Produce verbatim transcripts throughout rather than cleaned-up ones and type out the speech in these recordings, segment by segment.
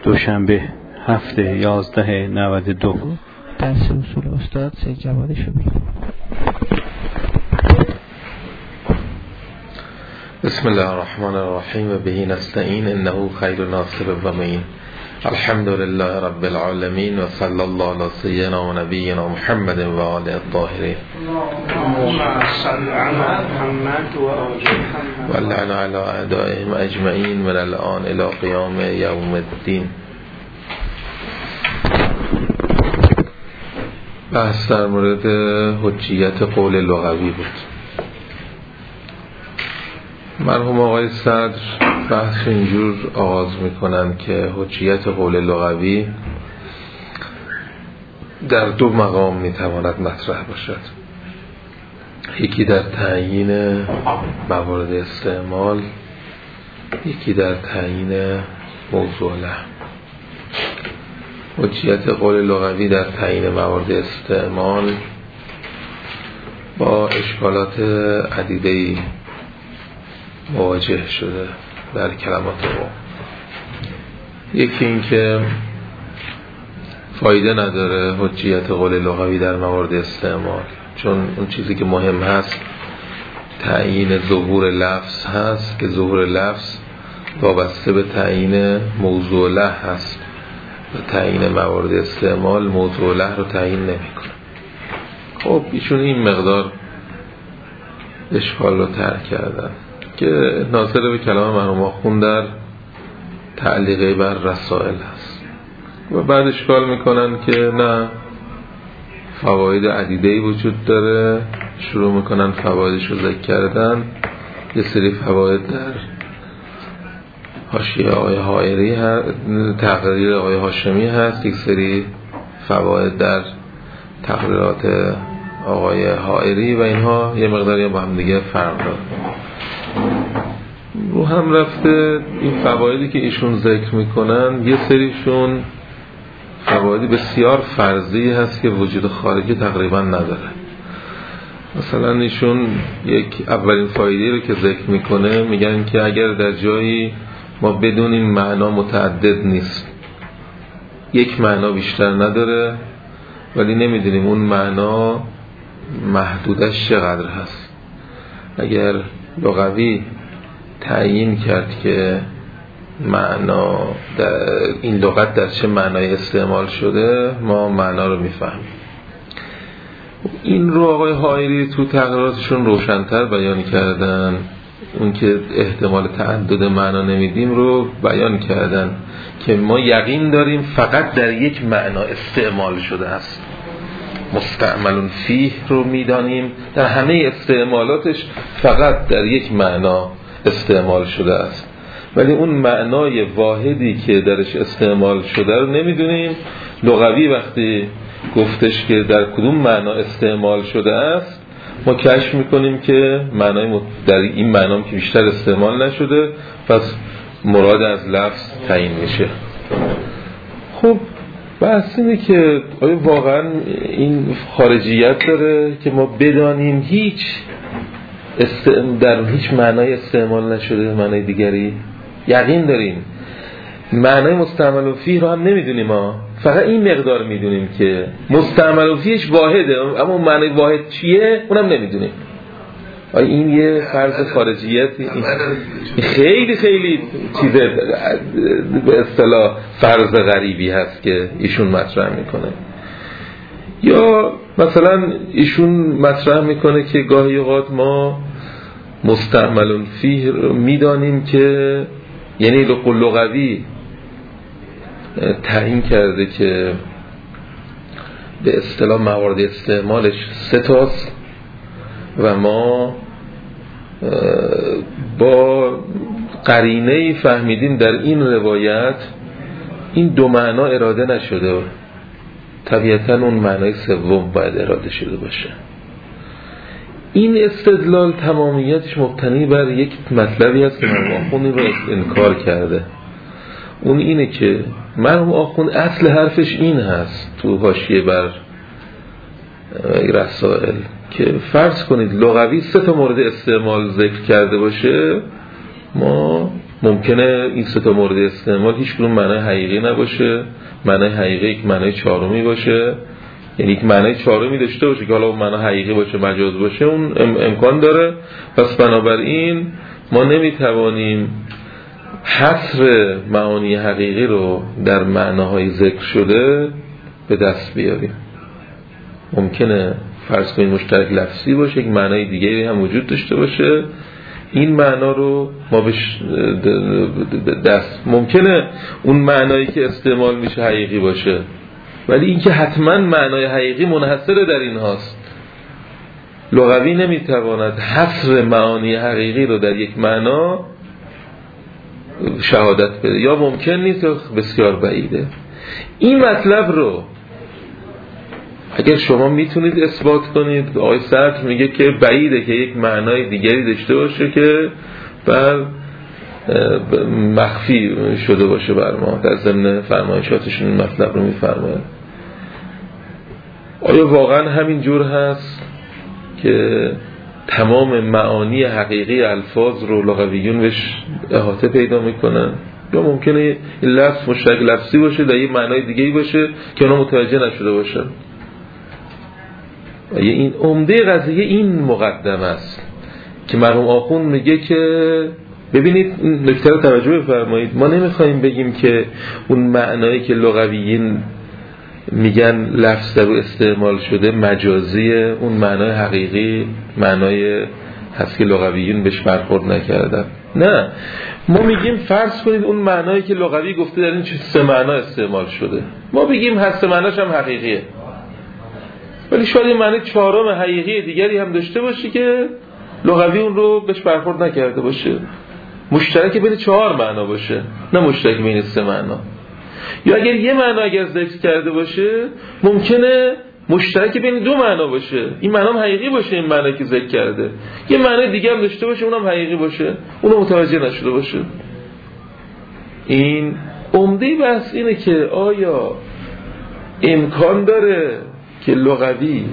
دوشنبه هفته یازده نود و دو. درس اصول استاد سید جوادی شو بگیم. بسم الله الرحمن الرحیم و به نستعین انه خیر ناصر و معین. الحمد لله رب العالمین و صلی الله علی سیدنا و نبینا محمد و آله الطاهرین و لعن علی اعدائهم اجمعین من الان الی قیام یوم الدین. بحث در مورد حجیت قول لغوی بود. مرحوم آقای صدر بحث اینجور آغاز میکنن که حجیت قول لغوی در دو مقام میتواند مطرح باشد. یکی در تعیین موارد استعمال، یکی در تعیین موضوع لحن. حجیت قول لغوی در تعیین موارد استعمال با اشکالات عدیده‌ای مواجه شده در کلمات او. یکی این که فایده نداره حجیت قول لغوی در موارد استعمال، چون اون چیزی که مهم هست تعیین ظهور لفظ هست که ظهور لفظ وابسته به تعیین موضوع لحن هست و تعیین موارد استعمال موضوع لحن رو تعیین نمی‌کنه. خب ایشون این مقدار اشکال رو ترک کردن که ناظر به کلام مرحوم آخوند در تعلیقه بر رسائل هست و بعد اشکال میکنن که نه، فواید عدیده‌ای وجود داره. شروع میکنن فوایدش رو ذکر کردن. یه سری فواید در حاشیه آقای حائری هست، تقریر آقای هاشمی هست، یک سری فواید در تقریرات آقای حائری و اینها یه مقداری با هم دیگه فرق داره. رو هم رفته این فوایدی که ایشون ذکر میکنن، یه سریشون فوایدی بسیار فرضی هست که وجود خارجی تقریبا نداره. مثلا ایشون یک اولین فایده رو که ذکر میکنه میگن که اگر در جایی ما بدونیم معنا متعدد نیست، یک معنا بیشتر نداره، ولی نمیدونیم اون معنا محدودش چقدر هست. اگر لغوی تعیین کرد که معنا در این لغت در چه معنای استعمال شده، ما معنا رو میفهمیم. این رو آقای حائری تو تقریراتشون روشن‌تر بیان کردن. اون که احتمال تعدد معنا نمیدیم رو بیان کردن که ما یقین داریم فقط در یک معنا استعمال شده است. مستعمل فیه رو میدانیم در همه استعمالاتش فقط در یک معنا استعمال شده است، ولی اون معنای واحدی که درش استعمال شده رو نمیدونیم. لغوی وقتی گفتش که در کدوم معنا استعمال شده است، ما کشف میکنیم که معنای در این معنا که بیشتر استعمال نشده، پس مراد از لفظ تعیین میشه. خب بحث اینه که آیا واقعا این خارجیت داره که ما بدانیم هیچ استعمال در هیچ معنای استعمال نشده معنای دیگری؟ یقین داریم. معنای مستعمل فیه رو هم نمیدونیم، ما فقط این مقدار میدونیم که مستعمل فیهش واحده، اما معنای واحد چیه اونم نمیدونیم. آیا این یه فرض خارجیتی؟ خیلی خیلی چیز به اصطلاح فرض غریبی هست که ایشون مطرح میکنه. یا مثلا ایشون مطرح میکنه که گاهی اوقات ما مستعمل فیه میدانیم که یعنی لغوی تعیین کرده که به اصطلاح موارد استعمالش سه تاست و ما با قرینه‌ای فهمیدیم در این روایت این دو معنا اراده نشده، طبیعتاً اون معنای سوم باید اراده شده باشه. این استدلال تمامیتش مبتنی بر یک مطلبی هست که مرحوم آخوند رو انکار کرده. اون اینه که مرحوم آخوند اصل حرفش این هست تو حاشیه بر رسائل که فرض کنید لغوی سه تا مورد استعمال ذکر کرده باشه، ما ممکنه این سه تا مورد استعمال هیچ کدوم معنای حقیقی نباشه، معنای حقیقی یک معنای چهارمی باشه، یعنی یک معنای چهارمی داشته باشه که حالا اون معنای حقیقی باشه مجاز باشه، اون ام امکان داره. پس بنابراین ما نمیتوانیم حصر معانی حقیقی رو در معناهای ذکر شده به دست بیاریم. ممکنه فرض کنید مشترک لفظی باشه، یک معنای دیگری هم وجود داشته باشه، این معنا رو ما بهش دست، ممکنه اون معنایی که استعمال میشه حقیقی باشه، ولی این که حتما معنای حقیقی منحصر در این هاست. لغوی نمیتواند حصر معانی حقیقی رو در یک معنا شهادت بده، یا ممکن نیست یا بسیار بعیده. این مطلب رو اگر شما میتونید اثبات کنید، آقای صدر میگه که بعیده که یک معنای دیگری داشته باشه که بر مخفی شده باشه بر ما. در ضمن فرمایشاتشون این مطلب رو میفرماید. آیا واقعا همین جور هست که تمام معانی حقیقی الفاظ رو لغویون بهش احاطه پیدا میکنن، یا ممکنه این لفظ مشترک لفظی باشه در یه معنای دیگه‌ای باشه که اونا متوجه نشده باشن؟ این عمده قضیه این مقدمه است که مرحوم آخوند میگه که ببینید این نکته رو توجه بفرمایید، ما نمیخوایم بگیم که اون معنایی که لغویین میگن لفظ در استعمال شده مجازیه، اون معنای حقیقی معنای هست که لغویین بهش برخورد نکردن. نه، ما میگیم فرض کنید اون معنایی که لغوی گفته در این چه سه معنا استعمال شده، ما بگیم هر سه معناش هم حقیقیه، ولی شاید این معنی چهارم حقیقی دیگری هم داشته باشه که لغوی اون رو بهش برخورد نکرده باشه، مشترک بین چهار معنا باشه نه مشترک بین سه معنا. یا اگر یه معنا اگر ذکر کرده باشه ممکنه مشترک بین دو معنا باشه، این معنا هم حقیقی باشه، این معنا که ذکر کرده یه معنی دیگه هم داشته باشه اونم حقیقی باشه، اونم متوجه نشده باشه. این عمده بحث اینه که آیا امکان داره که لغوی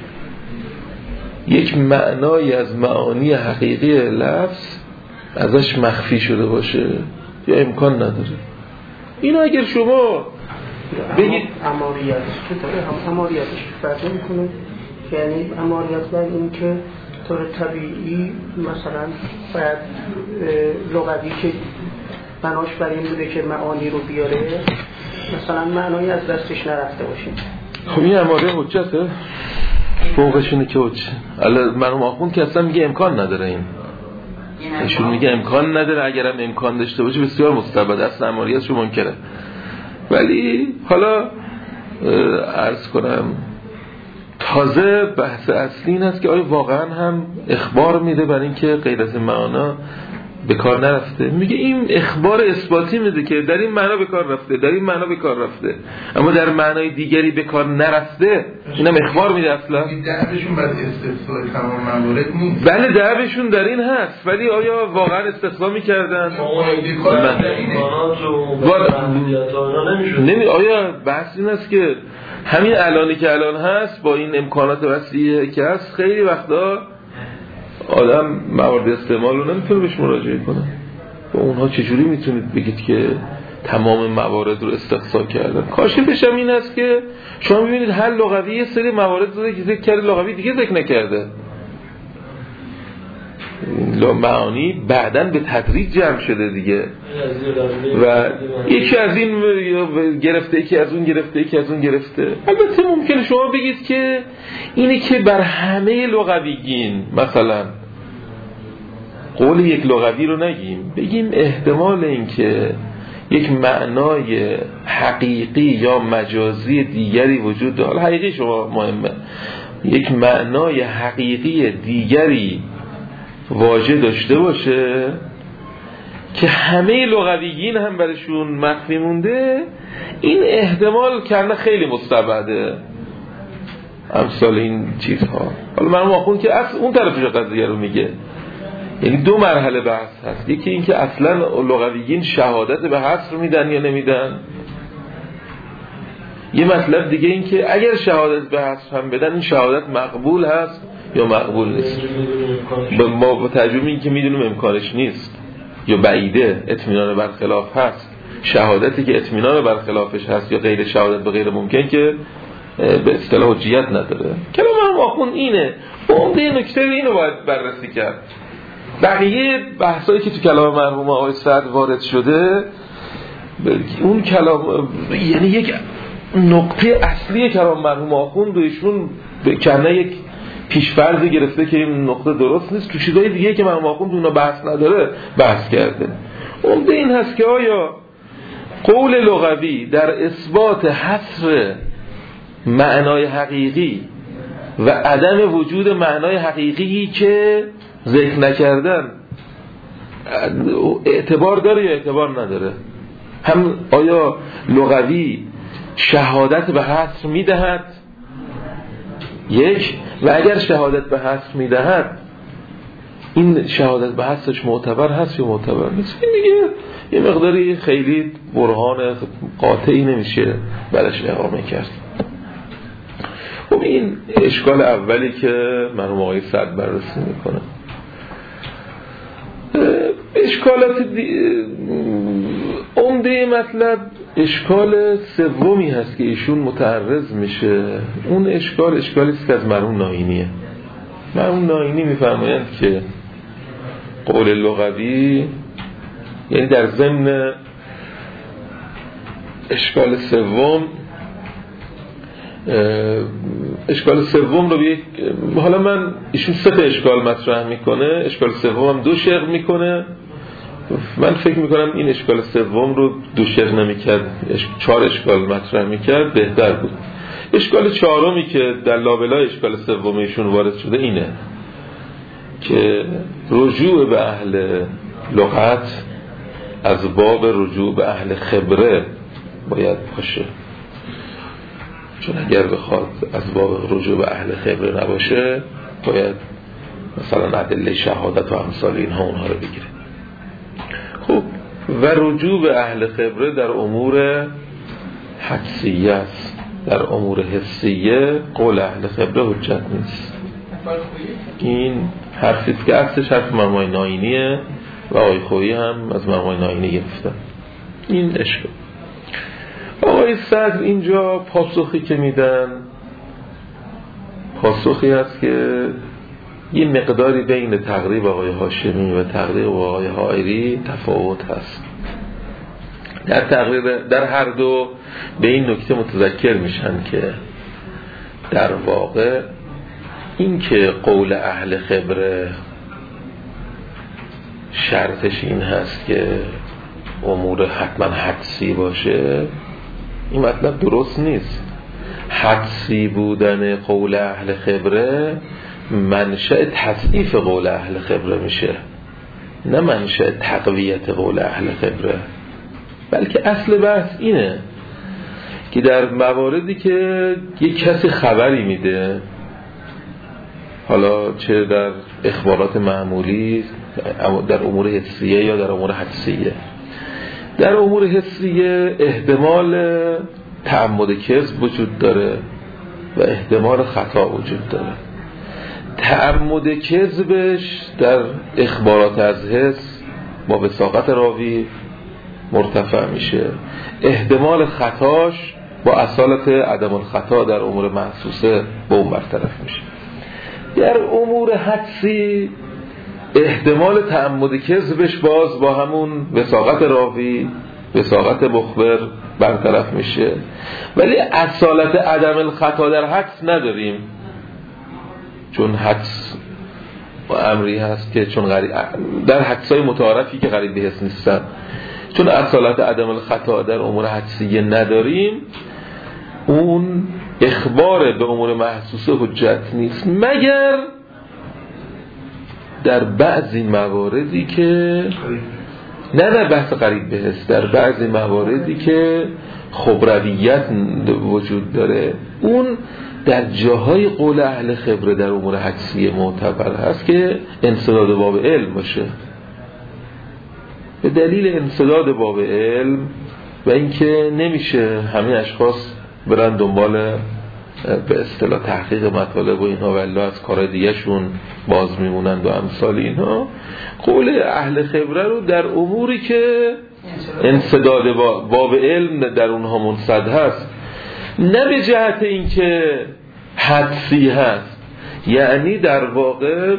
یک معنای از معانی حقیقی لفظ ازش مخفی شده باشه یا امکان نداره؟ اینو اگر شما بگید اماریتش که داره هم اماریتش فرق میکنه، یعنی اماریت بر این که طور طبیعی مثلا باید لغوی که بناش بر این بوده که معانی رو بیاره مثلا معنایی از دستش نرفته باشیم. خب این اماره حجته فوقش اینه که حجه. الان مرحوم آخوند که اصلا میگه امکان نداره، این ایشون میگه امکان نداره، اگرم امکان داشته باشه بسیار مستبعد، اصلا اماریتشو منکره. ولی حالا عرض کنم تازه بحث اصلی این است که آیا واقعا هم اخبار میده برای اینکه غیر از معنا به کار نرفته؟ میگه این اخبار اثباتی میده که در این معنا به کار رفته، در این معنا به کار رفته، اما در معنای دیگری به کار نرفته، اینم اخبار میده. اصلا دعوشون بعد استثناء تمام موارد نیست. بله دعوشون در این هست، ولی آیا واقعا استثناء میکردن؟ نمی آیا بحث این است که همین الانی که الان هست با این امکانات وسیعی که هست خیلی وقتا آدم موارد استعمال رو نمیتونه بهش مراجعه کنه. با اونها چجوری میتونید بگید که تمام موارد رو استقصا کردن؟ کاشفش هم این است که شما میبینید هر لغوی یه سری موارد داره که ذکر کرده لغوی دیگه ذکر نکرده. معانی بعداً به تدریج جمع شده دیگه و یکی از این گرفته، یکی از اون گرفته، یکی از اون گرفته. البته ممکنه شما بگید که اینی که بر همه لغویین مثلا قول یک لغوی رو نگیم، بگیم احتمال این که یک معنای حقیقی یا مجازی دیگری وجود داره، حالا حقیقی شما مهمه، یک معنای حقیقی دیگری واژه داشته باشه که همه لغویین هم برشون مخفی مونده، این احتمال کنه خیلی مستبعده. امثال این چیزها. حالا من آخوند که اصل اون طرفش قضیه رو میگه، یعنی دو مرحله بحث هست، یکی این که اصلا لغویین شهادت به حصر میدن یا نمیدن، یه مطلب دیگه این که اگر شهادت به حصر هم بدن این شهادت مقبول هست یا مقبول نیست. ما با ترجمه این که میدونیم امکانش نیست. یا بعیده اطمینان برخلاف هست، شهادتی که اطمینان برخلافش هست یا غیر شهادت به غیر ممکن که به اصطلاح حجیت نداره. کلام مرحوم آخوند اینه. عمده نکته اینو باید بررسی کرد. بقیه بحثایی که تو کلام مرحوم آقای سعد وارد شده، اون کلام یعنی یک نقطه اصلی کلام مرحوم آخوند و ایشون کنه یک پیش‌فرضی گرفته که این نقطه درست نیست. تو چیزای دیگه که مرحوم آخوند اونا بحث نداره بحث کرده. عمده این هست که آیا قول لغوی در اثبات حصر معنای حقیقی و عدم وجود معنای حقیقی که ذکر نکردن اعتبار داره یا اعتبار نداره؟ هم آیا لغوی شهادت به حصر میدهد یک، و اگر شهادت به حصر میدهد این شهادت به حصرش معتبر هست یا معتبر نیست؟ این دیگه یه مقداری خیلی برهان قاطعی نمیشه برش اقامه کرد. خب این اشکال اولی که مرحوم آقای سعد بررسی میکنه. اشکالات عمده مطلب اشکال سومی هست که ایشون متعرض میشه. اون اشکال اشکالی است که از مرحوم ناینیه. مرحوم ناینی میفرمایند که قول لغوی، یعنی در ضمن اشکال سوم، اشکال سوم رو بیه، حالا من ایشون سه تا اشکال مطرح میکنه، اشکال سوم هم دو شق میکنه. من فکر میکنم این اشکال سوم رو دو شق نمیکرد، چهار اشکال مطرح میکرد بهتر بود. اشکال چهارمی که در لابلای اشکال سوم ایشون وارد شده اینه که رجوع به اهل لغت از باب رجوع به اهل خبره باید باشه، چون اگر بخواد از باب رجوع به اهل خبره نباشه باید مثلا ادله شهادت و امثال اینها اونها رو بگیره. خب و رجوع به اهل خبره در امور حدسیه است، در امور حسیه قول اهل خبره حجت نیست. این حرفی که اصلش حرف مرحوم ناینیه و آقای خویی هم از مرحوم ناینی گرفتن. این اشکال. آقای صدر اینجا پاسخی که میدن پاسخی هست که یه مقداری بین تقریب آقای هاشمی و تقریب آقای حائری تفاوت هست. در تقریب در هر دو به این نکته متذکر میشن که در واقع این که قول اهل خبره شرطش این هست که امور حتما حدسی باشه، این مطلب درست نیست. حدسی بودن قول اهل خبره منشأ تضعیف قول اهل خبره میشه، نه منشأ تقویت قول اهل خبره. بلکه اصل بحث اینه که در مواردی که یک کسی خبری میده، حالا چه در اخبارات معمولی، در امور حسیه یا در امور حدسیه، در امور حسیه احتمال تعمد کذب وجود داره و احتمال خطا وجود داره. تعمد کذبش در اخبارات از حس با وثاقت راوی مرتفع میشه، احتمال خطاش با اصالت عدم الخطا در امور محسوسه با اون برطرف میشه. در امور حدسی احتمال تعمد کذبش باز با همون وثاقت راوی، وثاقت مخبر برطرف میشه، ولی اصالت عدم الخطا در حدس نداریم، چون حدس و امری هست که چون غریب در حدسای متعارفی که غریب به حس نیستن، چون اصالت عدم الخطا در امور حدسیه نداریم، اون اخبار به امور محسوسه حجت نیست، مگر در بعضی مواردی که نه در بحث قریب به حس، در بعضی مواردی که خبرویت وجود داره، اون در جاهای قول اهل خبره در امور حدسیه معتبر هست که انسداد باب علم باشه. به دلیل انسداد باب علم و اینکه نمیشه همه اشخاص برن دنبال به اصطلاح تحقیق مطالب و اینها و الا از کارهای دیگه شون باز میمونند و امثال اینها، قول اهل خبره رو در اموری که انسداد باب علم در اونها منصد هست، نه به جهت اینکه حدسی هست، یعنی در واقع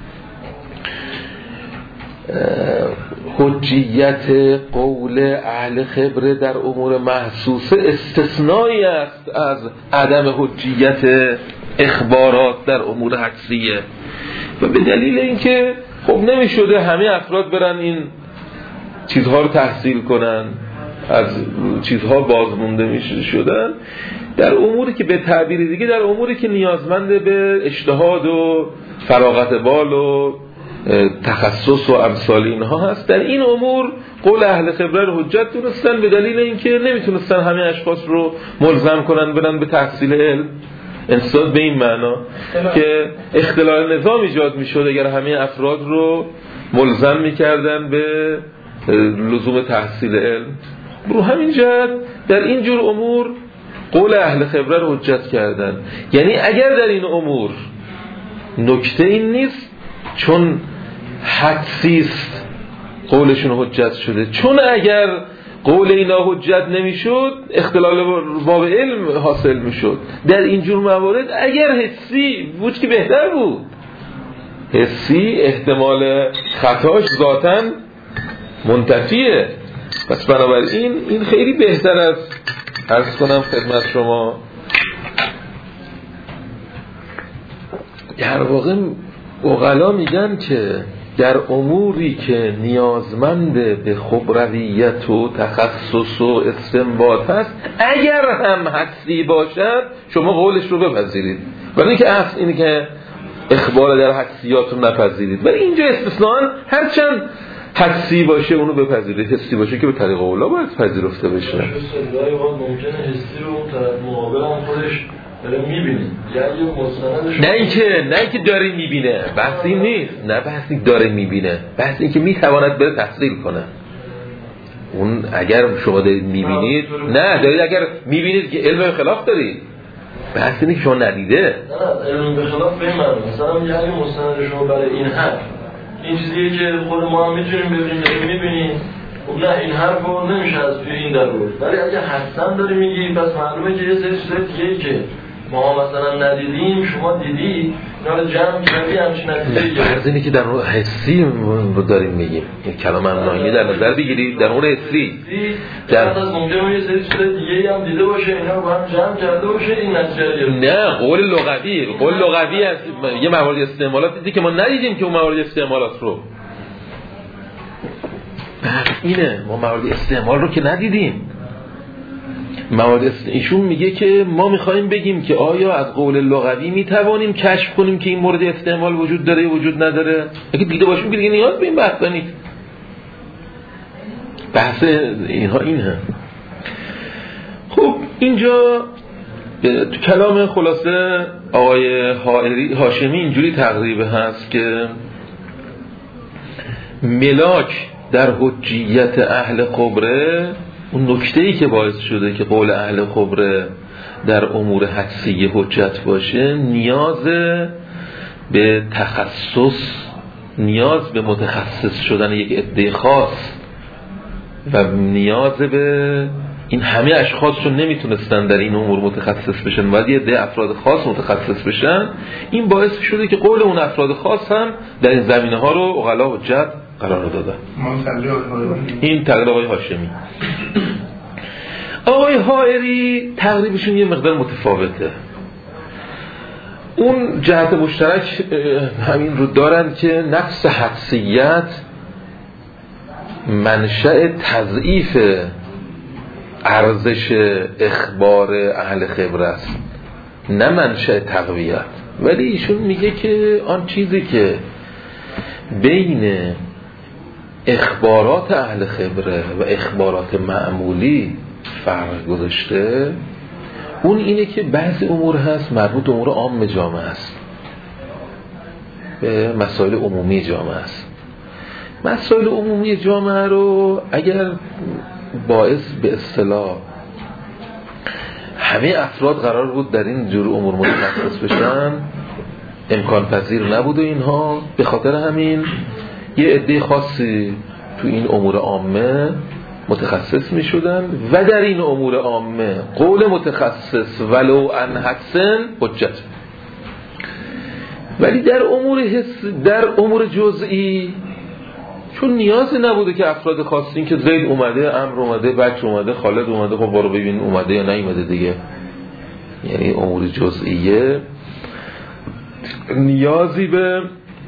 حجیت قول اهل خبره در امور محسوسه استثنایی است از عدم حجیت اخبارات در امور حدسیه، و به دلیل اینکه خب نمیشده همه افراد برن این چیزها رو تحصیل کنن، از چیزها بازمونده میشه شدن در اموری که به تعبیر دیگه در اموری که نیازمند به اجتهاد و فراغت بال و تخصص و امثال اینها هست. در این امور قول اهل خبره رو حجت دونستن به دلیل اینکه نمیتونستن همه اشخاص رو ملزم کنن برن به تحصیل علم، انصداد به این معنا که اختلال نظام ایجاد میشد اگر همه افراد رو ملزم میکردن به لزوم تحصیل علم. رو همین جهت در این جور امور قول اهل خبره رو حجت کردن. یعنی اگر در این امور نکته این نیست چون حدسیست قولشون حجت شده، چون اگر قول اینا حجت نمیشد اختلال باب علم حاصل میشد. در اینجور موارد اگر حسی بود که بهتر بود، حسی احتمال خطاش ذاتاً منتفیه، پس بنابراین این خیلی بهتر از عرض کنم خدمت شما در واقع عقلا میگن که در اموری که نیازمند به خبرویت و تخصص و استنباط هست اگر هم حدسی باشد شما قولش رو بپذیرید، ولی اینکه اصل اینه که اخبار در حدسیات رو نپذیرید. ولی اینجا استثناء هرچند حدسی باشه اونو بپذیرید، حسی باشه که به طریق اولا باید پذیرفته بشه. گاهی ممکنه حسی رو اون طرف مقابل هم خودش داره میبینه، نه اینکه نه اینکه داره میبینه، بحث این نیست، نه بحث این داره میبینه، بحث این که میتواند بره تحصیل کنه. اون اگر شما دارید میبینید، نه دارید اگر میبینید که علم خلاف دارید، بحث اینه که شما ندیده. نه علم به خلاف به این معنی مثلا یه اگه مستند شما برای این حرف این چیزیه که خود ما هم میتونیم ببینیم داریم میبینیم، خب نه این حرف رو نمیشه از توی این در بود. ولی اگه حسن داری میگی پس معلومه که یه سری چیزای دیگه‌ای که ما مثلا ندیدیم شما دیدی، اینا رو جمع کردی همچین نتیجه. فرض اینه که در اون حسی رو داریم میگیم، این کلام امنایی در نظر بگیرید در اون حسی در از ممکنه یه سری چیزای دیگه‌ای هم دیده باشه، اینا رو با هم جمع کرده باشه این نتیجه. نه قول لغوی، قول لغوی است. یه موارد استعمالات دیدی که ما ندیدیم که اون موارد استعمالات رو اینه، ما موارد استعمال رو که ندیدیم. موارد است... ایشون میگه که ما میخوایم بگیم که آیا از قول لغوی میتوانیم کشف کنیم که این مورد استعمال وجود داره یا وجود نداره. اگه دیده باشیم که دیگه نیاز به این بحث نیست. بحث اینها اینه. خب اینجا تو کلام خلاصه آقای هاشمی اینجوری تقریبه هست که ملاک در حجیت اهل خبره، اون نکته‌ای که باعث شده که قول اهل خبره در امور حدسی حجت باشه، نیاز به تخصص، نیاز به متخصص شدن یک عده خاص و نیاز به این همه اشخاص چون نمیتونستن در این امور متخصص بشن و یه عده افراد خاص متخصص بشن، این باعث شده که قول اون افراد خاص هم در این زمینه ها رو عقلا حجت قرار دادن. این تقریر آقای هاشمی. آقای حائری تقریبشون یه مقدار متفاوته. اون جهت مشترک همین رو دارن که نفس حدسیت منشأ تضعیف ارزش اخبار اهل خبره است، نه منشأ تقویت. ولی ایشون میگه که آن چیزی که بین اخبارات اهل خبره و اخبارات معمولی فرق گذاشته، اون اینه که بعضی امور هست مربوط به امور عام جامعه است، به مسائل عمومی جامعه است. مسائل عمومی جامعه رو اگر باعث به اصطلاح همه افراد قرار بود در این جور امور متخصص بشن، امکان پذیر نبود و اینها. به خاطر همین یه عده خاصی تو این امور عامه متخصص می شدن و در این امور عامه قول متخصص ولو ان حسن حجت. ولی در امور حس، در امور جزئی چون نیازی نبوده که افراد خاصی که زید اومده، عمرو اومده، بکر اومده، خالد اومده، خب برو ببین اومده یا نیومده دیگه. یعنی امور جزئیه نیازی به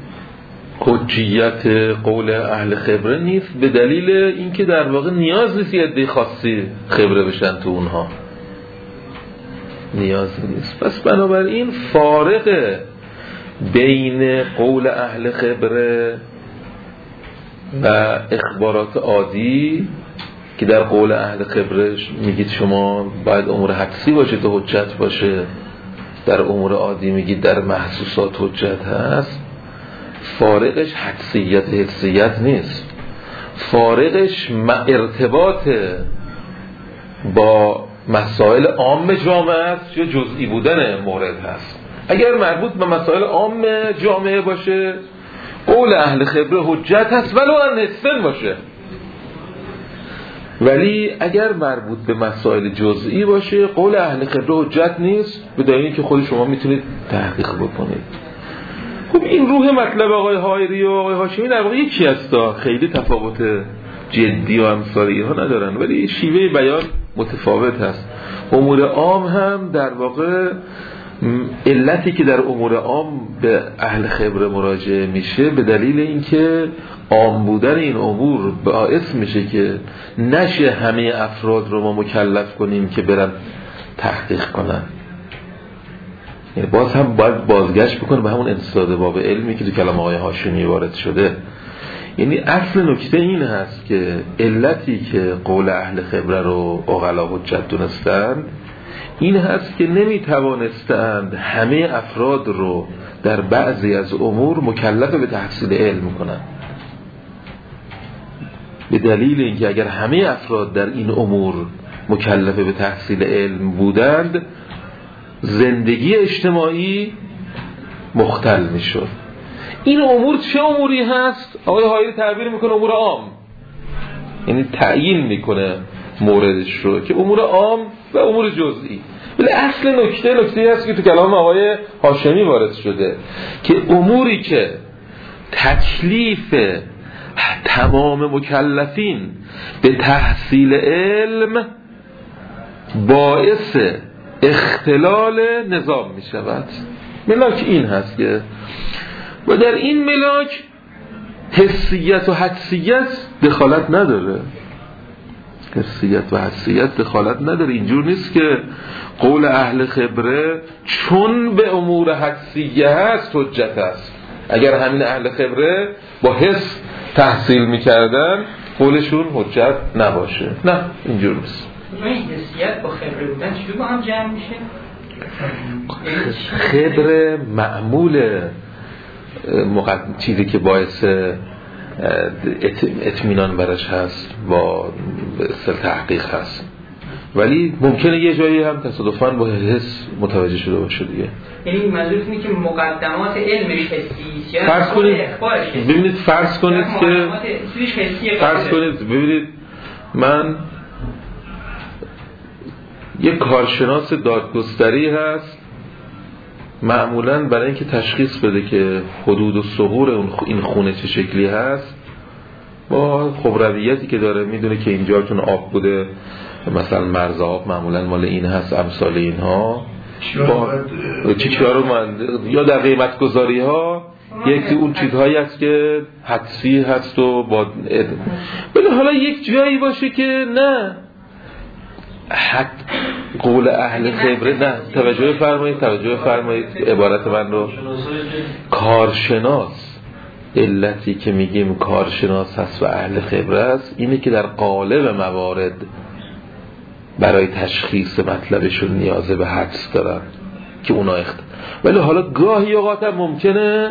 حجیت قول اهل خبره نیست، به دلیل اینکه در واقع نیاز نیست یه عده خاصی خبره بشن تو اونها، نیاز نیست. پس بنابراین فارق بین قول اهل خبره و اخبارات عادی که در قول اهل خبره میگید شما باید امور حدسی باشه تا حجت باشه، در امور عادی میگید در محسوسات حجت هست، فارقش حدسیت حسیت نیست، فارقش ارتباط با مسائل عام جامعه است یا جزئی بودن مورد هست. اگر مربوط به مسائل عام جامعه باشه قول اهل خبره حجت هست ولو ان حسن باشه، ولی اگر مربوط به مسائل جزئی باشه قول اهل خبره حجت نیست، به دلیلی که خود شما میتونید تحقیق بکنید. خب این روح مطلب آقای حائری و آقای هاشمی در واقع یکی هستا، خیلی تفاوت جدی و امثالی ها ندارن، ولی شیوه بیان متفاوت هست. امور عام هم در واقع علتی که در امور عام به اهل خبره مراجعه میشه به دلیل اینکه عام بودن این امور باعث میشه که نشه همه افراد رو ما مکلف کنیم که برن تحقیق کنن. یعنی باز هم باید بازگشت بکنه به همون انسداد باب علمی که تو کلام آقای هاشمی وارد شده. یعنی اصل نکته این هست که علتی که قول اهل خبره رو عقلا حجت دونستند این هست که نمیتوانستند همه افراد رو در بعضی از امور مکلف به تحصیل علم کنند، به دلیل اینکه اگر همه افراد در این امور مکلف به تحصیل علم بودند زندگی اجتماعی مختل میشد. این امور چه اموری هست؟ آقای حائری تعبیر میکنه امور عام، یعنی تعیین میکنه موردش رو که امور عام و امور جزئی. ولی اصل نکته نکته هست که تو کلام آقای هاشمی وارد شده که اموری که تکلیف تمام مکلفین به تحصیل علم باعث اختلال نظام می شود. ملاک این هست که و در این ملاک حسیت و حدسیت دخالت نداره، حسیت و حدسیت دخالت نداره. اینجور نیست که قول اهل خبره چون به امور حدسیه هست حجت هست، اگر همین اهل خبره با حس تحصیل میکردن قولشون حجت نباشه. نه اینجور نیست. این حسیت با خبره بودن چجور با هم جمع میشه؟ خبره معمول مقدم چیزی که باعث اطمینان برش هست با اصل تحقیق هست، ولی ممکنه یه جایی هم تصادفاً با حس متوجه شده باشه دیگه. یعنی منظور اینه که مقدمات علمش حسی، فرض کنید ببینید فرض کنید که فرض کنید ببینید من یک کارشناس دادگستری هست، معمولاً برای اینکه تشخیص بده که حدود و ثغور این خونه چه شکلی هست با خبرویتی که داره میدونه که اینجا چون آب بوده مثلا مرز آب معمولاً مال این هست امثال اینها با چی چیارو من یا در قیمت گذاری ها یکی اون چیزهایی هست که حدسی هست و با ولی حالا یک جایی باشه که نه حد قول اهل خبره نه توجه فرمایید توجه فرمایید عبارت من رو. کارشناس علتی که میگیم کارشناس هست و اهل خبره است اینه که در قالب موارد برای تشخیص مطلبشون نیاز به حدس دارن که اونا اخت. ولی حالا گاهی اوقات ممکنه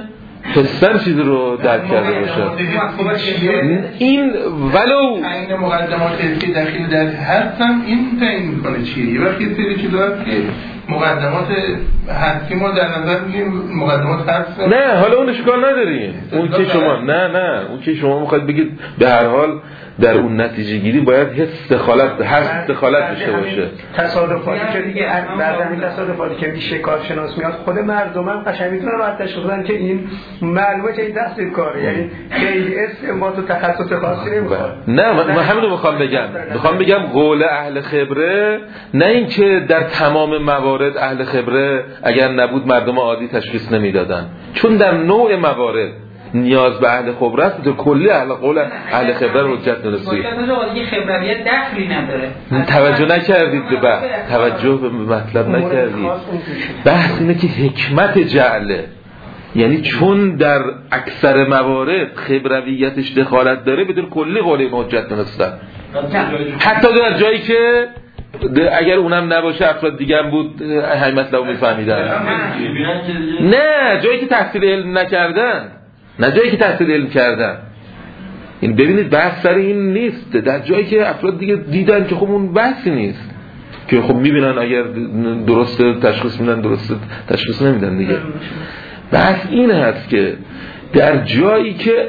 حسن چیزی رو درک کرده باشه. این ولو این مقدمات حسی داخل در هستم این تعیین میکنه چیه؟ یه وقتی سری چیزا هست که مقدمات حسی ما در نظر میگیم مقدمات هست. نه حالا اون اشکال نداریم. اون که شما نه نه اون که شما میخواید بگید به هر حال در اون نتیجه گیری باید حس دخالت هست دخالت داشته باشه. تصادفاتی که دیگه بعد همین تصادفاتی که میشه کارشناس میاد خود مردم هم قشنگ میتونن راحت تشخیص بدن که این معلومه که این دست کاره، یعنی خیلی اسم با تو تخصص خاصی نمیخواد. نه من همین رو میخوام بگم میخوام بگم قول اهل خبره، نه این که در تمام موارد اهل خبره اگر نبود مردم عادی تشخیص نمیدادن، چون در نوع موارد نیاز به اهل خبره است. تو کلی اهل قول اهل خبره حجت نرسی. دیگه خبریت دخلی نداره. توجه نکردید به بحث، توجه به مطلب نکردید. بحث اینه که حکمت جعله، یعنی چون در اکثر موارد خبرویتش دخالت داره بدون کلی قول این حجت نرسن. حتی در جایی که اگر اونم نباشه افراد دیگه هم بود همین مطلب رو میفهمیدن. نه جایی که تحصیل علم نکردن، نه جایی که تحصیل علم کردن. این ببینید بحث سر این نیست، در جایی که افراد دیگه دیدن که خب اون بحثی نیست که خب میبینن اگر درست تشخیص میدن درست تشخیص نمیدن دیگه. بحث این هست که در جایی که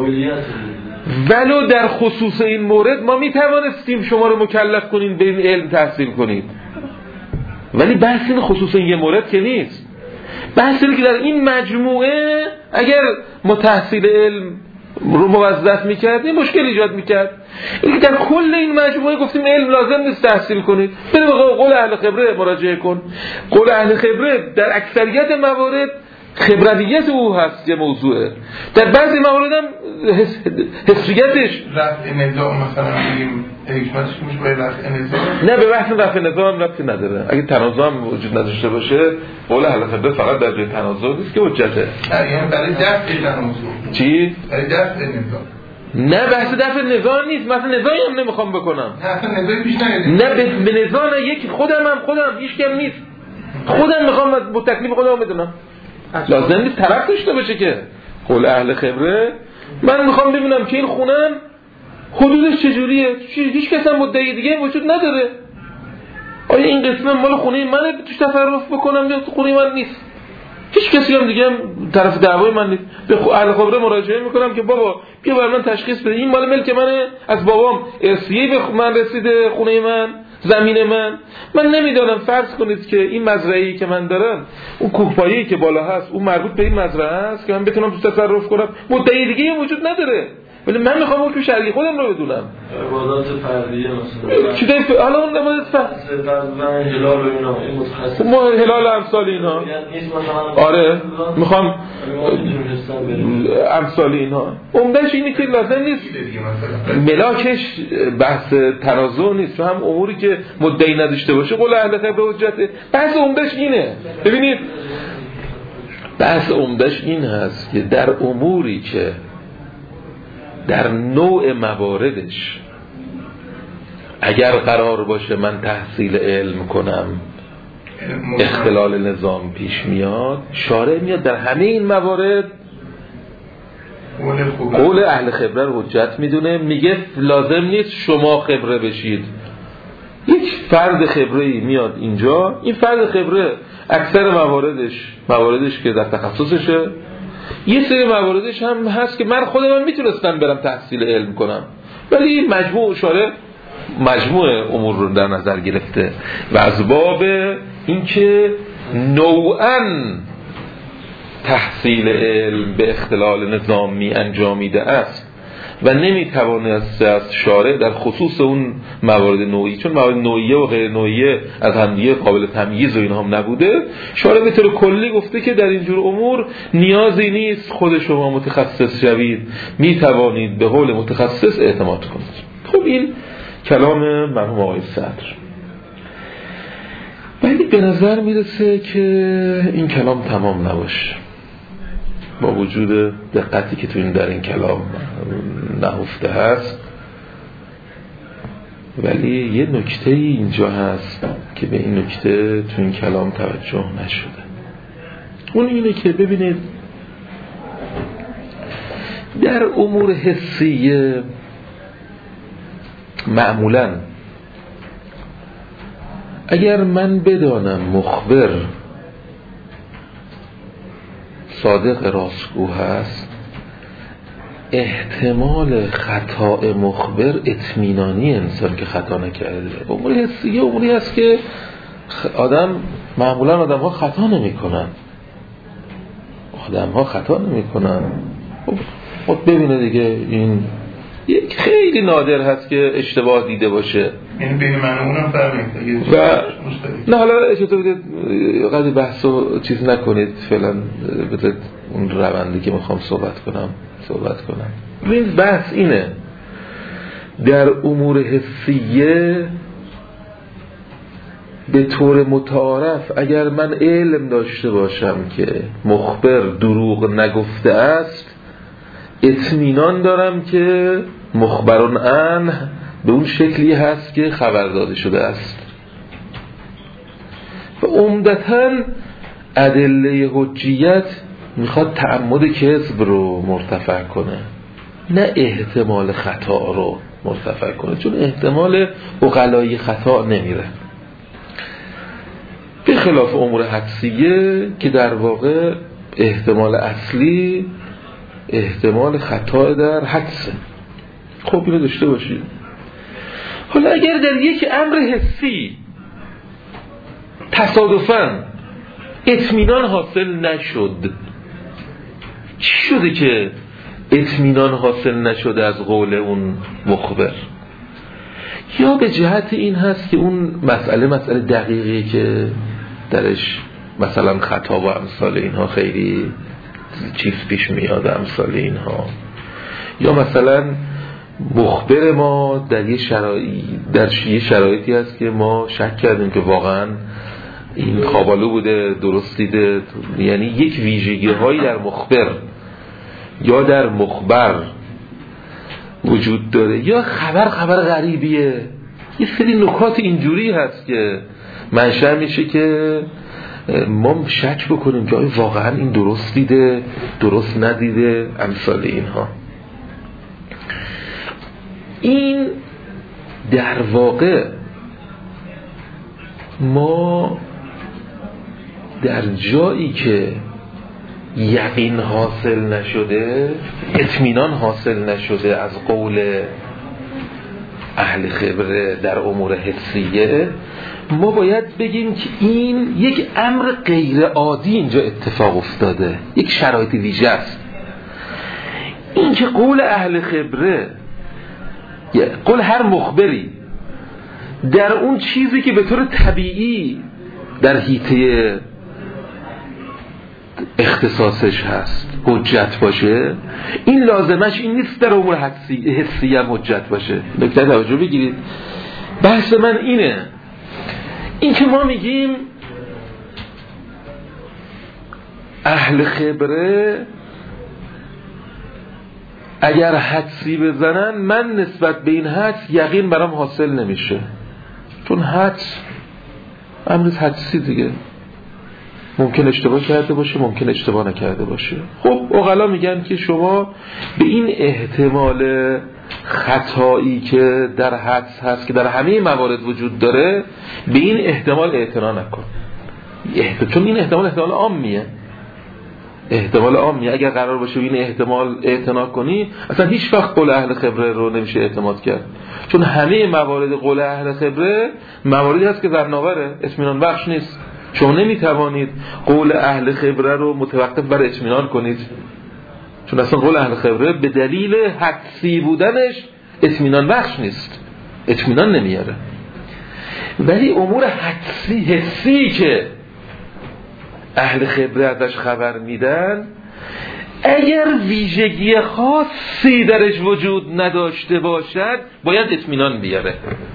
ولو در خصوص این مورد ما میتوانستیم شما رو مکلف کنیم به این علم تحصیل کنید، ولی بحث این خصوص این یه مورد که نیست. بحث اینه که در این مجموعه اگر ما تحصیل علم رو موظف میکردیم مشکل ایجاد میکرد. این که در کل این مجموعه گفتیم علم لازم نیست تحصیل کنید، بریم به قول اهل خبره مراجعه کن. قول اهل خبره در اکثریت موارد خبرویت او هست یه موضوعه، در بعضی موارد هم حسیتش رفع نظام مثلا بگیم حکمتش میشه باید رفع نظام. نه به بحث رفع نظام رفتی نداره. اگه تنازع هم وجود نداشته باشه قول اهل خبره فقط در جای تنازع نیست که حجته. نه یعنی برای دفع تنازع. چی؟ برای دفع نظام. نه بحث دفع نظام نیست، مثلا نظامی هم نمیخوام بکنم. نه اصلا نظامی پیش نیادیم. نه به, به نظام یک خودم هم خودم هیچ کم نیست. خودم میخوام با تکلیف خودم بدونم. لازم نیست طرف داشته باشه که قول اهل خبره من میخوام ببینم که این خونم حدودش چجوریه، هیچ کس هم مدعی دیگه وجود نداره، آیا این قسمت مال خونه منه توش تصرف بکنم یا خونه من نیست، هیچ کسی هم دیگه هم طرف دعوای من نیست. به اهل خبره مراجعه میکنم که بابا بیا بر من تشخیص بده این مال ملک منه، از بابام ارثیه به من رسیده خونه من زمین من من نمیدانم. فرض کنید که این مزرعه‌ای که من دارم اون کوهپایه‌ای که بالا هست اون مربوط به این مزرعه است که من بتونم تو تصرف کنم، مدعی دیگه وجود نداره، ولی من میخوام اون که شرعی خودم رو بدونم. عبادات فردیه مثلا چیزای ف... حالا اون عبادات فردی مثلا هلال و اینا این متخصص ما هلال امثال اینا آره میخوام امثال اینا عمدهش اینه که لازم نیست ملاکش بحث تنازع نیست، چون هم اموری که مدعی نداشته باشه قول اهل خبره حجته. بحث عمدهش اینه. ببینید بحث عمدهش این هست که در اموری که در نوع مواردش اگر قرار باشه من تحصیل علم کنم اختلال نظام پیش میاد، شارع میاد در همه این موارد قول اهل خبره رو حجت میدونه، میگه لازم نیست شما خبره بشید. یک فرد خبره‌ای میاد اینجا، این فرد خبره اکثر مواردش مواردش که در تخصصشه، یه سری مواردش هم هست که من خودم میتونستم برم تحصیل علم کنم، ولی مجموع شارع مجموع امور رو در نظر گرفته و از باب اینکه نوعاً تحصیل علم به اختلال نظامی انجامیده است و نمیتوانست از شارع در خصوص اون موارد نوعی، چون موارد نوعیه و غیر نوعیه از همدیگه قابل تمییز و اینها هم نبوده، شارع به طور کلی گفته که در اینجور امور نیازی نیست خود شما متخصص شوید، میتوانید به قول متخصص اعتماد کنید. خب این کلام مرحوم آقای صدر. ولی به نظر میرسه که این کلام تمام نباشه با وجود دقتی که تو این در این کلام نهفته هست، ولی یه نکته اینجا هست که به این نکته تو این کلام توجه نشده. اون اینه که ببینید در امور حسیه معمولاً اگر من بدانم مخبر صادق راستگو هست، احتمال خطا مخبر اطمینانی انسان که خطا نکرده. امور حسیه اموری هست که آدم معمولا آدم ها خطا نمی کنن آدم ها خطا نمی کنن خب ببینه دیگه این یک خیلی نادر هست که اشتباه دیده باشه. یعنی بین من و اونم فرق میکنه و نه حالا چطور بدید قضیه بحثو چیز نکنید فعلا، بدید اون روندی که میخوام صحبت کنم صحبت کنم. این بحث اینه در امور حسیه به طور متعارف اگر من علم داشته باشم که مخبر دروغ نگفته است، اطمینان دارم که مخبرون عنه به اون شکلی هست که خبر داده شده است. و عمدتاً ادله حجیت میخواد تعمد کذب رو مرتفع کنه، نه احتمال خطا رو مرتفع کنه، چون احتمال عقلای خطا نمیره. به خلاف امور حدسیه که در واقع احتمال اصلی احتمال خطا در حدسه. خب اینو داشته باشید. حالا اگر در یک امر حسی تصادفاً اطمینان حاصل نشد، چی شده که اطمینان حاصل نشده از قول اون مخبر؟ یا به جهت این هست که اون مسئله مسئله دقیقی که درش مثلا خطا و امثال اینها خیلی چیز پیش میاد امثال اینها، یا مثلا مخبر ما در یه شرایط در یه شرایطی هست که ما شک کردیم که واقعا این خوابالو بوده درست دیده، یعنی یک ویژگی هایی در مخبر یا در مخبر وجود داره، یا خبر خبر غریبیه. یه سری نکات اینجوری هست که منشأ میشه که ما شک بکنیم که واقعا این درست دیده درست ندیده امثال اینها. این در واقع ما در جایی که یقین حاصل نشده، اطمینان حاصل نشده از قول اهل خبره در امور حسیه، ما باید بگیم که این یک امر غیر عادی اینجا اتفاق افتاده، یک شرایط ویژه است. این که قول اهل خبره، قول هر مخبری در اون چیزی که به طور طبیعی در حیطه اختصاصش هست حجت باشه، این لازمش این نیست در امور حسی حسی هم حجت باشه. نکته توجه بگیرید. بحث من اینه، این که ما میگیم اهل خبره اگر حدسی بزنن من نسبت به این حدس یقین برام حاصل نمیشه، چون حدس امر حدسی دیگه، ممکن اشتباه کرده باشه ممکن اشتباه نکرده باشه. خب عقلا میگن که شما به این احتمال خطایی که در حدس هست که در همه موارد وجود داره، به این احتمال اعتنا نکن، چون این احتمال احتمال عامیه احتمال عامیه. اگر قرار باشه این احتمال اعتنا کنی، اصلا هیچ وقت قول اهل خبره رو نمیشه اعتماد کرد، چون همه موارد قول اهل خبره مواردی هست که ذرناوره، اطمینان بخش نیست. شما نمیتوانید قول اهل خبره رو متوقف بر اطمینان کنید، چون اصلا قول اهل خبره به دلیل حدسی بودنش اطمینان بخش نیست، اطمینان نمیاره. ولی امور حدسی حسی که اهل خبره ازش خبر میدن، اگر ویژگی خاصی درش وجود نداشته باشد باید اطمینان بیاره.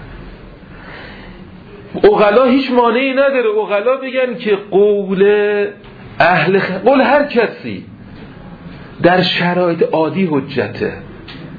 عقلا هیچ مانعی نداره عقلا بگن که قول اهل خ... قول هر کسی در شرایط عادی حجته،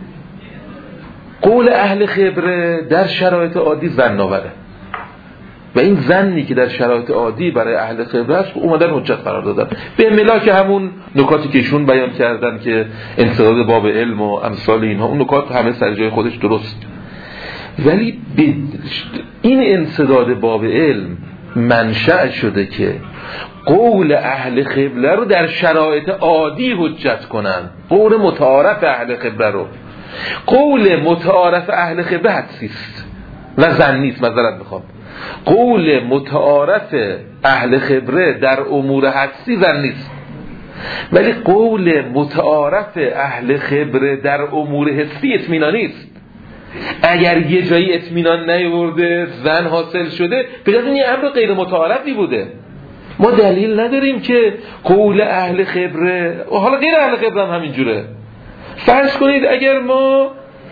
قول اهل خبره در شرایط عادی ظن‌آوره. و این ظنی که در شرایط عادی برای اهل خبره است اومدن حجت قرار دادن به ملاک همون نکاتی که ایشون بیان کردن که انسداد باب علم و امثال اینها، اون نکات همه سر جای خودش درست، ولی این انسداد باب علم منشأ شده که قول اهل قبله رو در شرایط عادی حجت کنن، قول متعارف اهل قبله رو. قول متعارف اهل قبله حدسی است و ظنی است. معذرت میخوام، قول متعارف اهل خبره در امور حدسی ظنی است، ولی قول متعارف اهل خبره در امور حسی اطمینانی است. اگر یه جایی اطمینان نیورده ظن حاصل شده، بجز این یه امر غیر متعارفی بوده. ما دلیل نداریم که قول اهل خبره و حالا غیر اهل خبره هم همینجوره. فرض کنید اگر ما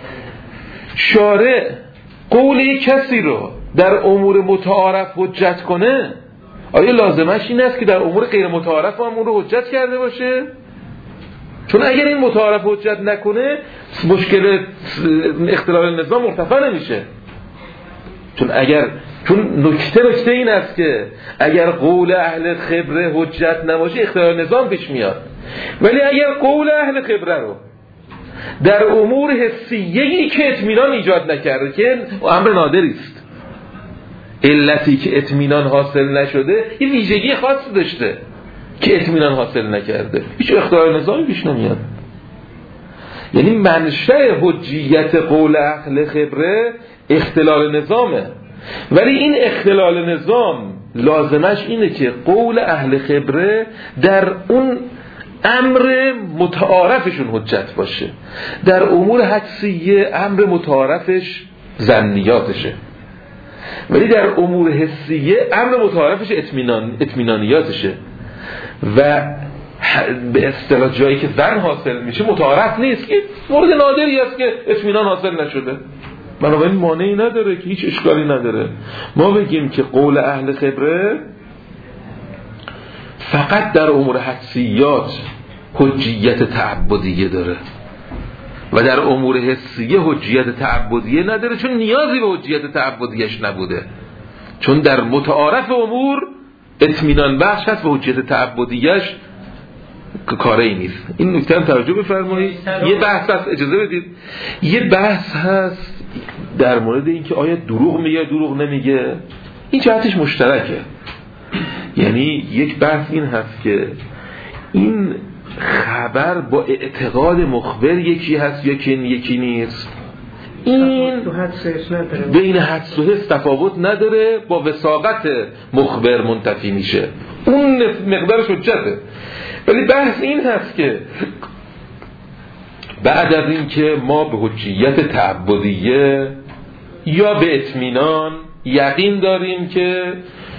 شارع قول یک کسی رو در امور متعارف حجت کنه، آیا لازمش این است که در امور غیر متعارف هم اون رو حجت کرده باشه؟ چون اگر این متعارف حجت نکنه مشکل اختلال نظام مرتفع نمیشه. چون اگر چون نکته نکته این است که اگر قول اهل خبره حجت نباشه اختلال نظام پیش میاد، ولی اگر قول اهل خبره رو در امور حسیه‌ای که اطمینان ایجاد نکرده، که امر نادری است، علتی که اطمینان حاصل نشده یه ویژگی خاصی داشته که اطمینان حاصل نکرده، هیچ اختلال نظامی پیش نمیاد. یعنی منشأ حجیت قول اهل خبره اختلال نظامه، ولی این اختلال نظام لازمش اینه که قول اهل خبره در اون امر متعارفشون حجت باشه، در امور حدسیه امر متعارفش ظنیاتشه، ولی در امور حسیه امر متعارفش اطمینان اطمینانیاتشه و به اصطلاح جایی که ظن حاصل میشه متعارف نیست، که مورد نادری است که اطمینان حاصل نشده. بنابراین مانعی نداره که هیچ اشکالی نداره ما بگیم که قول اهل خبره فقط در امور حدسیات حجیت تعبدیه داره و در امور حسیه حجیت تعبدیه نداره، چون نیازی به حجیت تعبدیش نبوده، چون در متعارف امور اطمینان بخش هست و حجیت تعبدیش کاری نیست. این نکته هم توجه بفرمایید. یه بحث هست، اجازه بدید، یه بحث هست در مورد این که آیا دروغ میگه دروغ نمیگه. این جهتش مشترکه. یعنی یک بحث این هست که این خبر با اعتقاد مخبر یکی هست یا که یکی نیست. این بین حدس و حس تفاوت نداره، با وثاقت مخبر منتفی میشه، اون مقدارش حجته. ولی بحث این هست که بعد از این که ما به حجیت تعبدیه یا به اطمینان یقین داریم که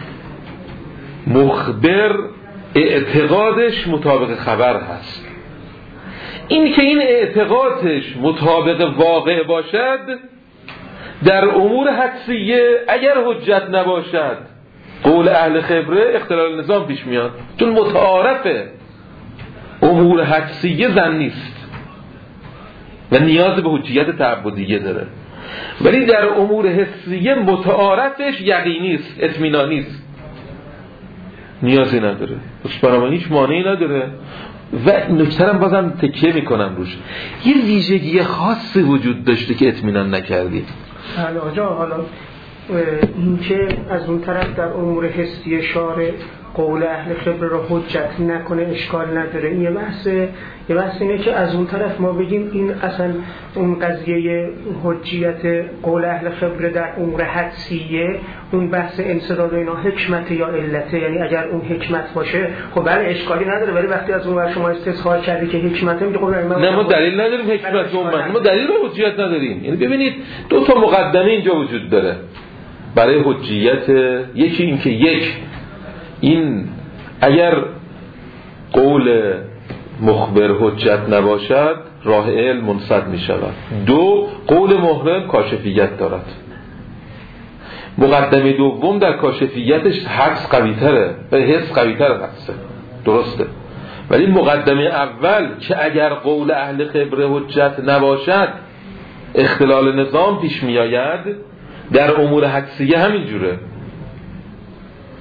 مخبر اعتقادش مطابق خبر هست، این که این اعتقادش مطابق واقع باشد در امور حدسیه اگر حجت نباشد قول اهل خبره اختلال نظام پیش میاد، چون متعارفه امور حدسیه ظنی است و نیاز به حجیت تعبدیه داره، ولی در امور حسیه متعارفش یقینی است، اطمینانی است، نیازی نداره. پس برای هیچ مانعی نداره. و نکته هم بازم تکیه میکنم روش، یه ویژگی خاصی وجود داشته که اطمینان نکردید. حالا آجا حالا این که از اون طرف در امور حسی شارع قول اهل خبره رو حجت نکنه اشکال نداره. این یه بحثه. یه بحث اینه که از اون طرف ما بگیم این اصلا اون قضیه حجیت قول اهل خبره در امور حدسیه، اون بحث انسداد و اینا حکمت یا علته، یعنی اگر اون حکمت باشه خب بله اشکالی نداره، ولی وقتی از اون ور شما استظهار کردی که حکمته میگه خب نه ما دلیل نداریم حکمت اون، ما دلیل به حجیت نداریم. یعنی ببینید دو تا مقدمه اینجا وجود داره برای حجیت. یکی این که یک این اگر قول مخبر حجت نباشد راه علم منصد می شود. دو قول محرم کاشفیت دارد. مقدمه دوم در کاشفیتش حدس قوی تره و حس قوی تره حدسه، درسته. ولی مقدمه اول که اگر قول اهل خبره حجت نباشد اختلال نظام پیش می آید، در امور حدسیه همین جوره.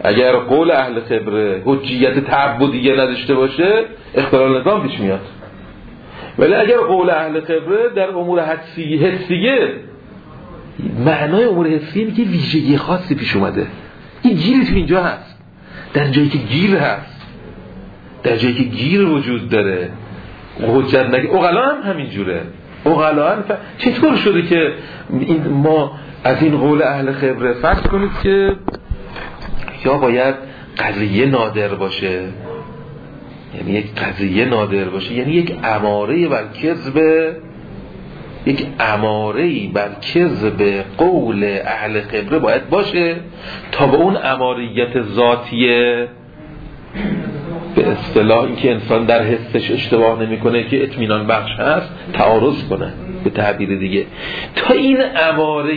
اگر قول اهل خبره حجیت تعبدیه نداشته باشه اختلال نظام پیش میاد. ولی اگر قول اهل خبره در امور حدسی حسیه، معنای امور حسیه میگه ویژگی خاصی پیش اومده، این گیری تو اینجا هست، در جایی که گیر هست، در جایی که گیر وجود داره حجت نگه. اغلا هم همین جوره. اغلا هم ف... چطور شده که این ما از این قول اهل خبره فرض کنید که یا باید قضیه نادر باشه، یعنی یک قضیه نادر باشه، یعنی یک اماره بر کذب، یک اماره بر کذب قول اهل خبره باید باشه تا به اون اماریت ذاتیه، به اصطلاح این که انسان در حسش اشتباه نمیکنه که اطمینان بخش هست تعارض کنه، به تعبیر دیگه تا این اماره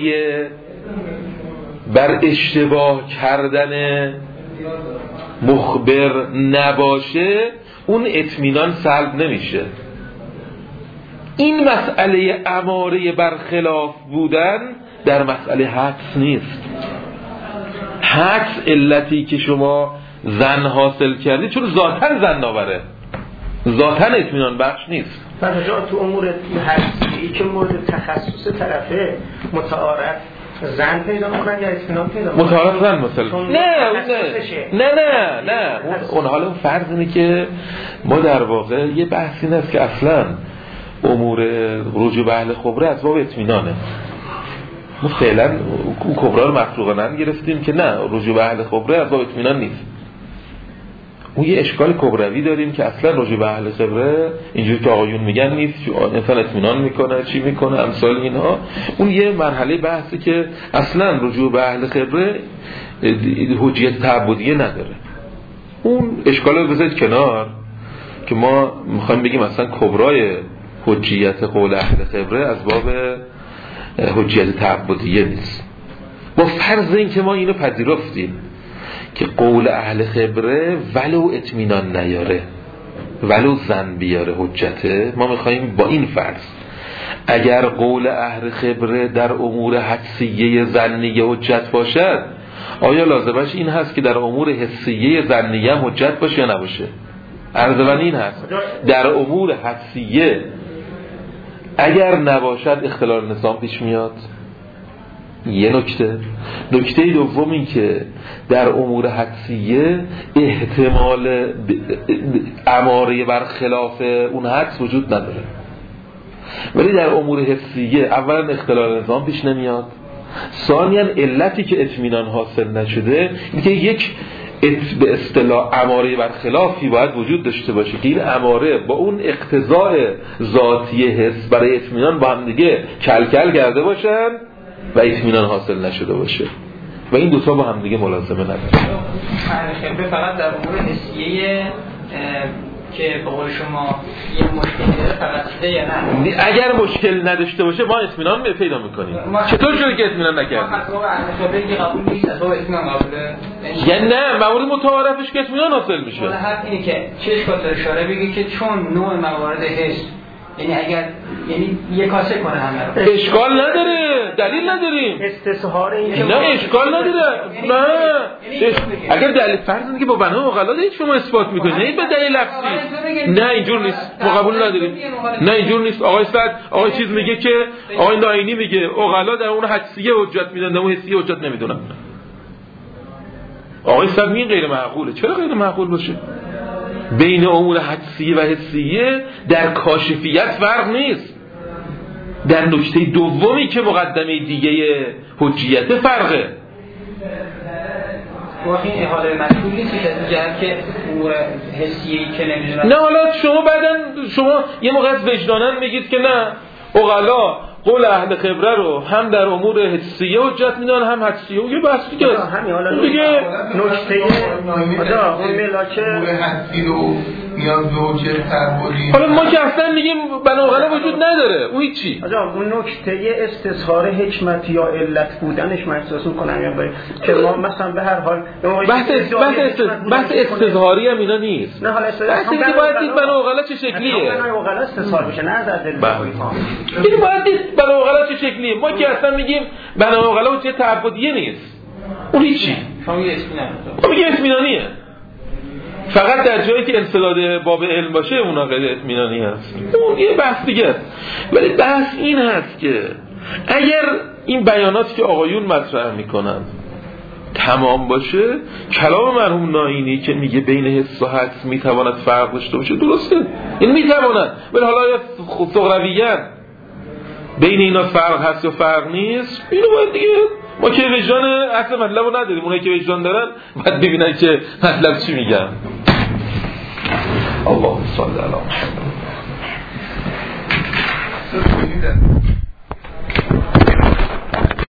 بر اشتباه کردن مخبر نباشه اون اطمینان سلب نمیشه. این مسئله اماره بر خلاف بودن در مسئله حدس نیست. حدس علتی که شما زن حاصل کردی چون ذاتن زن ناوره، ذاتن اطمینان بخش نیست. برجا تو امور حدسی که مورد تخصص طرفه متعارف زن پیدا میکنن یا اطمینان پیدا میکنن؟ متعارف زن مثلا نه نه نه نه نه اون, اون حالا فرض اینه که ما در واقع یه بحثی نیست که اصلا امور رجوع به اهل خبره از باب اطمینانه. ما فعلا اون کبرا رو مفروغانه گرفتیم که نه، رجوع به اهل خبره از باب اطمینان نیست. اون یه اشکال کبروی داریم که اصلا رجوع به اهل خبره اینجوری که آقایون میگن نیست، انسان اطمینان میکنه چی میکنه امثال اینها. اون یه مرحله بحثی که اصلا رجوع به اهل خبره حجیت تعبدیه نداره. اون اشکال رو بذارید کنار که ما میخوایم بگیم اصلا کبرای حجیت قول اهل خبره از باب حجیت تعبدیه نیست. با فرض این که ما اینو پذیرفتیم که قول اهل خبره ولو اطمینان نیاره ولو زن بیاره حجته، ما میخواییم با این فرض اگر قول اهل خبره در امور حدسیه ظنیه حجت باشد، آیا لازمش این هست که در امور حسیه ظنیه هم حجت باشه یا نباشه؟ عرض من این هست در امور حدسیه اگر نباشد اختلال نظام پیش میاد. یه نکته نکته دوم این که در امور حدسیه احتمال اماره بر خلاف اون حدس وجود نداره، ولی در امور حسیه اولا اختلال نظام پیش نمیاد، ثانیا علتی که اطمینان حاصل نشده این که یک به اصطلاح اماره بر خلافی باید وجود داشته باشه که این اماره با اون اقتضاء ذاتی حس برای اطمینان با هم دیگه کل کل کرده باشن و اطمینان حاصل نشده باشه و این دوتا با هم دیگه ملازمه نداره. خبره فقط در امور حسیه که به قول شما یه مشکلی داره فقط ده یا نه؟ اگر مشکل نداشته باشه ما اطمینان پیدا میکنیم. چطور شده که اطمینان نکردیم؟ ما خطاب اهل خبره که قبول نیست از باب اطمینان قبوله؟ یعنی نه موارد متعارفش که اطمینان حاصل میشه. ولی حرف اینه که چه اشکال داره اشاره بگی که چون نوع موارد حس، یعنی اگر یعنی یک کاسه کنه همه رو اشکال نداره، دلیل نداریم. استظهار این که نه اشکال نداره. نه اگر دلیل فرض اینه که با بنا مقلد هیچ شما اثبات میکنید نه به دلیل لفظی. نه اینجور نیست، ما قبول نداریم. نه اینجور نیست. آقای صد آقای چیز میگه که آقای ناینی میگه اوغلا در اون حدسیه حجت میدن، در اون حسیه حجت نمیدونن. آقای صد میگه غیر معقوله. چرا غیر معقول باشه؟ بین امور حدسیه و حسیه در کاشفیت فرق نیست، در نکته دومی که مقدمه دیگه حجیت فرقه. واقعا این احاله مشهور نیست از جهت که امور حسیه‌ای که نمیدونن. نه حالا شما بعدن شما یه موقع از وجدانن میگید که نه اغلا قول اهل خبره رو هم در امور حسیه حجت میدن هم حدسیه. یه بحث دیگه است. همین حالا دیگه نکته آجا اون ملاکه امور حدسی رو نیاز به حجت تعبدی. حالا ما که اصلا میگیم بناغلا وجود نداره، اون هیچی. آجا اون نکته استظهار حکمت یا علت بودنش محسوس کنم یا باید که ما مثلا به هر حال بحث بحث بحث استظهاری هم اینا نیست. نه حالا بحث دیگه باید دید بناغلا چه شکلیه. بناغلا استظهار میشه نه از دل دیگه باید دید بناغلا چه شکلیه. ما که اصلا میگیم بناغلا چه تعبدیه نیست. اون هیچی. شما میگه اطمینان ما میگه اطمینانیه. فقط در جایی که انسداد باب علم باشه اونا غیر اطمینانی هست. اون یه بحث دیگه است. ولی بحث این هست که اگر این بیاناتی که آقایون مطرح میکنن تمام باشه، کلام مرحوم نائینی که میگه بین حس و حدس میتواند فرق داشته باشه درسته، این میتواند، ولی حالا یا سغراویین بین اینا فرق هست یا فرق نیست، اینو باید دیگه ما که وجدان اصل مطلب رو نداریم، اونایی که وجدان دارن باید ببینن که مطلب چی میگن. اللهم صل علی محمد.